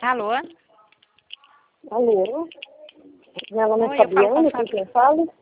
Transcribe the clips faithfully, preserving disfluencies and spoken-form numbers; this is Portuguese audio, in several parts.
Alô? Alô? Meu nome Oi, é eu falo com Fabiana, a com Fabi... quem eu falo?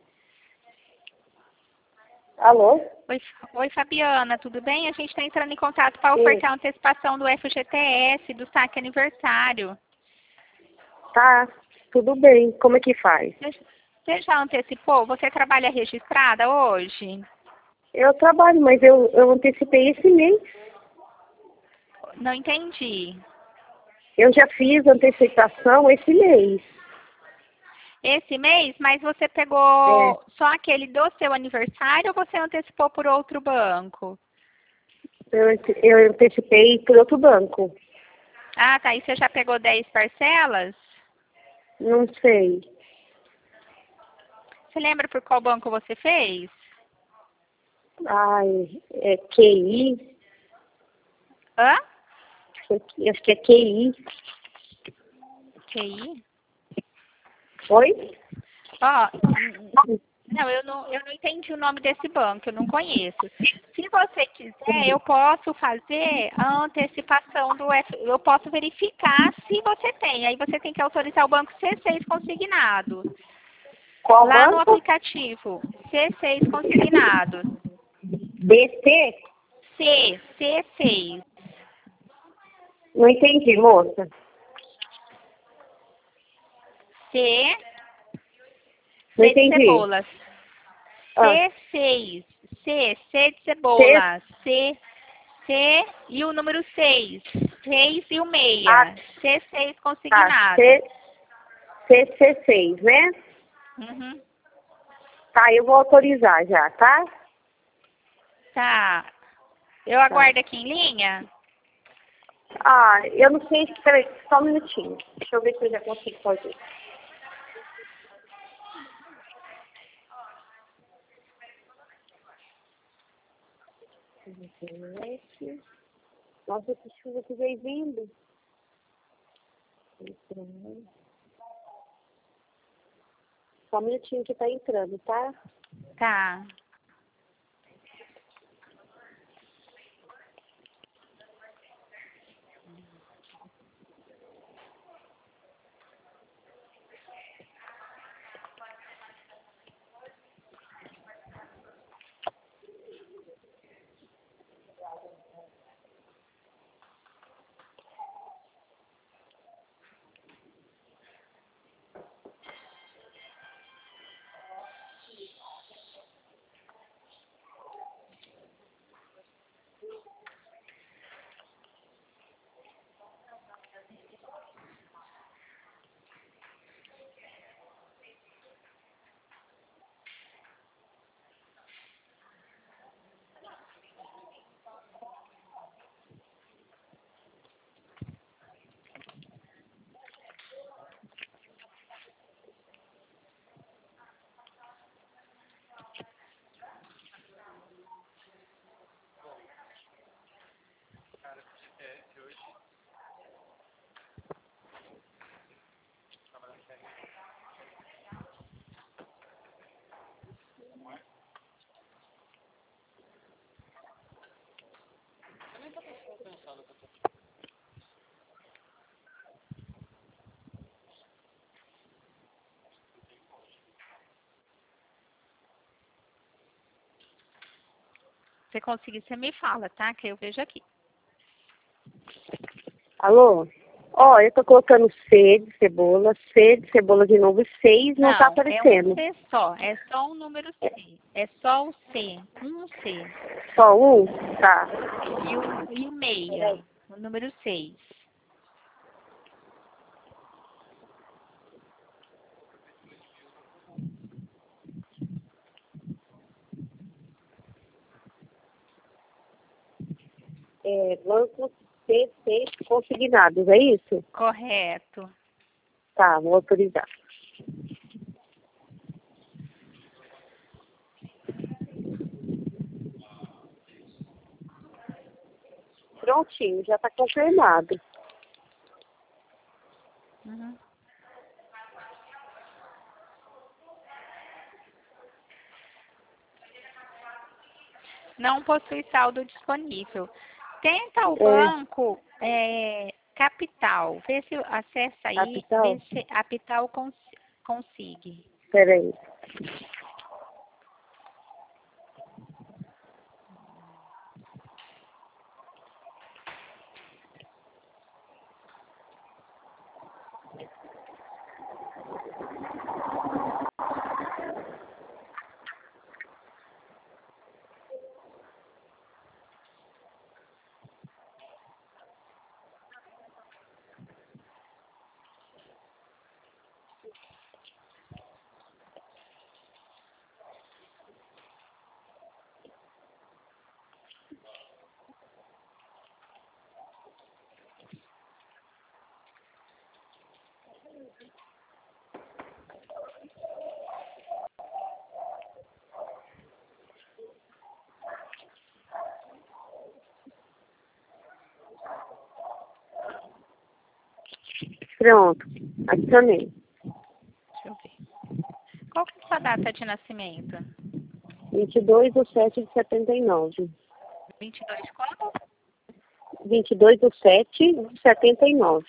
Alô? Oi, Oi, Fabiana, tudo bem? A gente está entrando em contato para Sim. ofertar a antecipação do F G T S, do saque aniversário. Tá, tudo bem. Como é que faz? Você já antecipou? Você trabalha registrada hoje? Eu trabalho, mas eu, eu antecipei esse mês. Não entendi. Eu já fiz antecipação esse mês. Esse mês, mas você pegou É, só aquele do seu aniversário ou você antecipou por outro banco? eu, ante- eu antecipei por outro banco. Ah, tá. E você já pegou dez parcelas? Não sei. Você lembra por qual banco você fez? Ai, é Q I. Hã? Acho que é Q I. Q I? Oi? Ó, não, eu não, eu não entendi o nome desse banco, eu não conheço. Se você quiser, eu posso fazer a antecipação do F, eu posso verificar se você tem. Aí você tem que autorizar o banco C seis consignado. Qual Lá no banco? aplicativo, C seis consignado. B C? C, C seis. Não entendi, moça. C, Não C de entendi. cebolas. Ah, C seis. C, C de C, cebola. C, C e o número seis. seis e o A, meia. C seis tá, consignado. C, C C seis, né? Uhum. Tá, eu vou autorizar já, tá? Tá. Eu Tá. aguardo aqui em linha? Ah, eu não sei, peraí, só um minutinho. Deixa eu ver se eu já consigo fazer. Nossa, que chuva que veio vindo. Só um minutinho que tá entrando, tá? Tá. Se conseguir, você me fala, tá? Que eu vejo aqui. Alô? Ó, eu tô colocando C de cebola, C de cebola de novo, seis não tá Não, é um aparecendo. C só. É só um número C. É só o C. Um C. Só um? Tá. E o, e o meia. O número seis. É, banco C seis consignados, é isso? Correto. Tá, vou autorizar. Prontinho, já tá confirmado. Uhum. Não possui saldo disponível. Tenta o É, banco é, Capital. Vê se acessa aí, Capital? vê se a Capital cons consiga. Peraí. Pronto, adicionei. Deixa eu ver. Qual que é a sua data de nascimento? vinte e dois de sete de setenta e nove. vinte e dois quando? vinte e dois de sete de setenta e nove.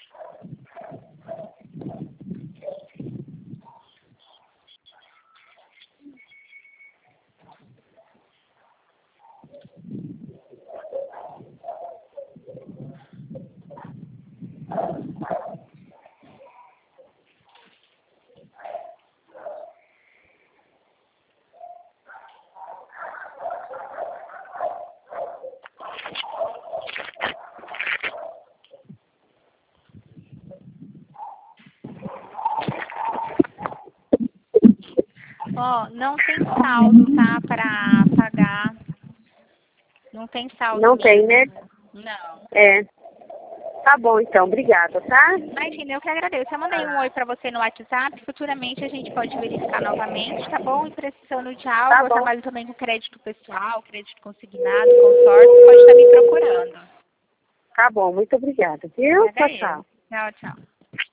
Ó, não tem saldo, tá? Para pagar. Não tem saldo. Não tem, né? Não. É. Tá bom, então. Obrigada, tá? Imagina, eu que agradeço. Eu mandei um oi pra você no WhatsApp. Futuramente a gente pode verificar novamente, tá bom? E precisando de algo, Tá eu bom. trabalho também com crédito pessoal, crédito consignado, consórcio. Pode estar me procurando. Tá bom, muito obrigada, viu? Tchau, Obrigada eu. tchau. Tchau, tchau.